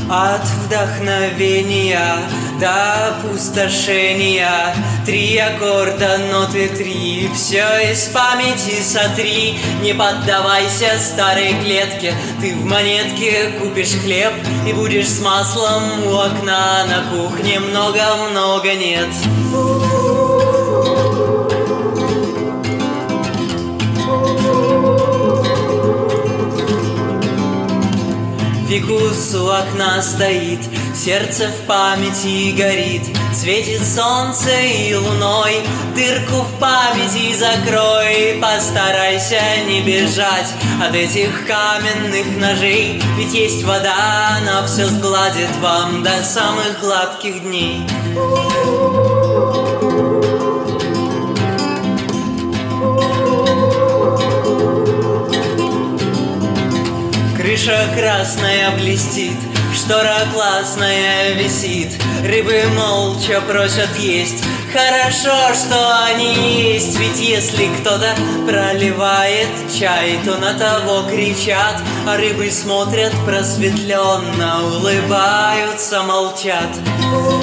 От вдохновения до опустошения, 3 аккорда, ноты 3, все из памяти сотри. Не поддавайся старой клетке, ты в монетке купишь хлеб и будешь с маслом у окна. На кухне много-много нет. Фикус у окна стоит, сердце в памяти горит, светит солнце и луной, дырку в памяти закрой. Постарайся не бежать от этих каменных ножей, ведь есть вода, она все сгладит вам до самых гладких дней. Крыша красная блестит, штора классная висит, рыбы молча просят есть. Хорошо, что они есть, ведь если кто-то проливает чай, то на того кричат, а рыбы смотрят просветленно, улыбаются, молчат.